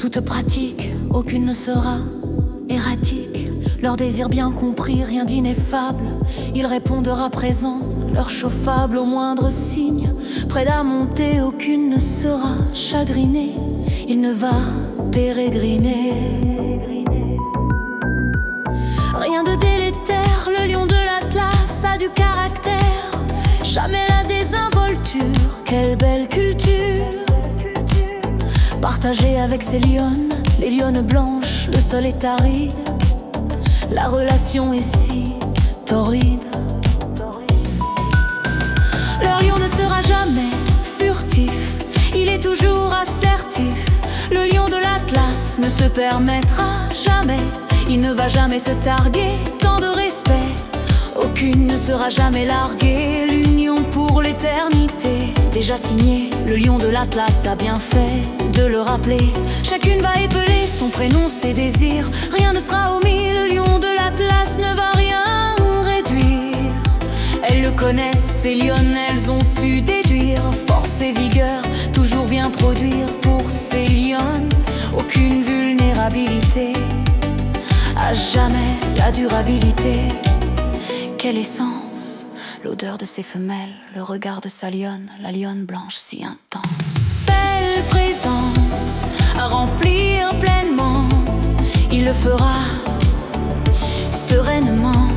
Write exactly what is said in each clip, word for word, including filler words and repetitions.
toute pratique, aucune ne sera erratique. Leur désir bien compris, rien d'ineffable. Ils répondent à présent, leur chauffable au moindre signe. Près d'à monter, aucune ne sera chagrinée. Il ne va pérégriner. Rien de délétère, le lion de l'Atlas a du caractère. Jamais la désinvolture, quelle belle culture. Partagée avec ses lionnes, les lionnes blanches, le sol est aride. La relation est si torride. Leur lion ne sera jamais furtif, il est toujours assertif. Le lion de l'Atlas ne se permettra jamais, il ne va jamais se targuer, tant de respect. Aucune ne sera jamais larguée, l'union pour l'éternité. Déjà signé, le lion de l'Atlas a bien fait de le rappeler. Chacune va épeler son prénom, ses désirs, rien ne sera omis. Le lion de l'Atlas ne va rien réduire. Elles le connaissent, ces lionnes, elles ont su déduire. Force et vigueur, toujours bien produire pour ces lionnes. Aucune vulnérabilité, à jamais la durabilité. Quelle essence, l'odeur de ses femelles, le regard de sa lionne, la lionne blanche si intense. Belle présence à remplir pleinement, il le fera sereinement.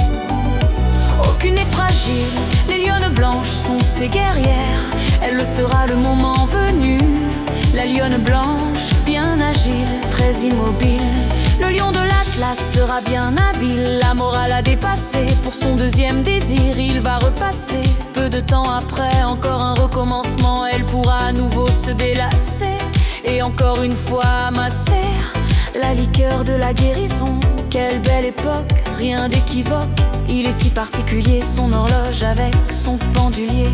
Aucune n'est fragile, les lionnes blanches sont ses guerrières. Elle le sera le moment venu, la lionne blanche bien agile, très immobile. Le lion de l'Atlas sera bien habile, la morale a dépassé. Pour son deuxième désir, il va repasser. Peu de temps après, encore un recommencement. Elle pourra à nouveau se délasser et encore une fois amasser la liqueur de la guérison. Quelle belle époque, rien d'équivoque. Il est si particulier, son horloge avec son pendulier.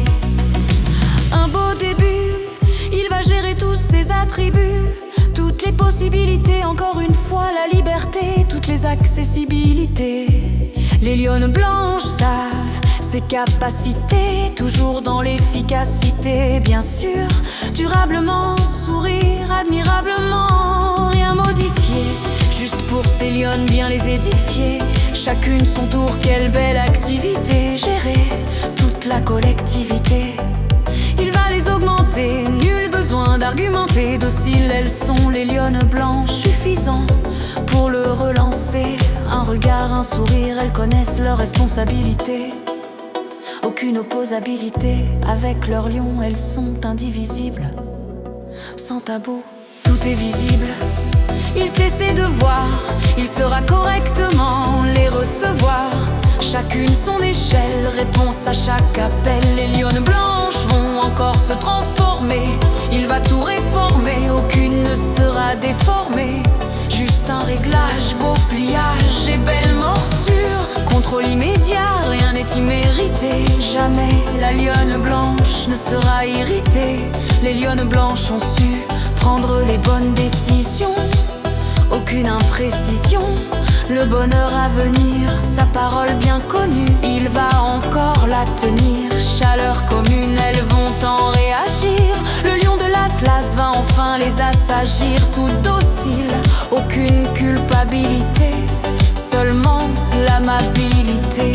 Un beau début, il va gérer tous ses attributs. Toutes les possibilités, encore une fois la liberté, toutes les accessibilités. Les lionnes blanches savent ses capacités, toujours dans l'efficacité, bien sûr. Durablement, sourire admirablement, rien modifié. Juste pour ces lionnes, bien les édifier. Chacune son tour, quelle belle activité. Gérer toute la collectivité, il va les augmenter, nul besoin d'argumenter. Dociles elles sont, les lionnes blanches, suffisant pour le relancer. Un regard, un sourire, elles connaissent leurs responsabilités. Aucune opposabilité, avec leur lion, elles sont indivisibles. Sans tabou, tout est visible. Il sait ses devoirs, il saura correctement les recevoir. Chacune son échelle, réponse à chaque appel. Les lionnes blanches vont encore se transformer. Il va tout réformer, aucune ne sera déformée. Juste un réglage, beau pliage et belle morsure. Contrôle immédiat, rien n'est immérité. Jamais la lionne blanche ne sera irritée. Les lionnes blanches ont su prendre les bonnes décisions. Aucune imprécision, le bonheur à venir, sa parole bien connue, il va encore la tenir. Chaleur commune, elles vont en réagir. Le lion de l'Atlas va enfin les assagir. Tout docile, aucune culpabilité, seulement l'amabilité.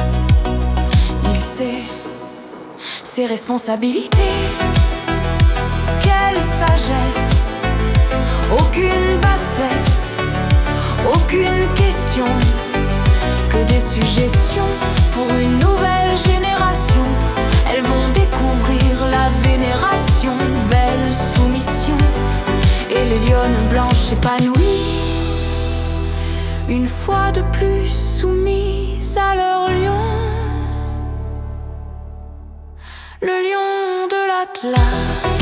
Il sait ses responsabilités. Quelle sagesse, aucune bassesse, aucune question, que des suggestions pour une nouvelle génération. Elles vont découvrir la vénération, belle soumission. Et les lionnes blanches épanouies, une fois de plus soumises à leur lion. Le lion de l'Atlas.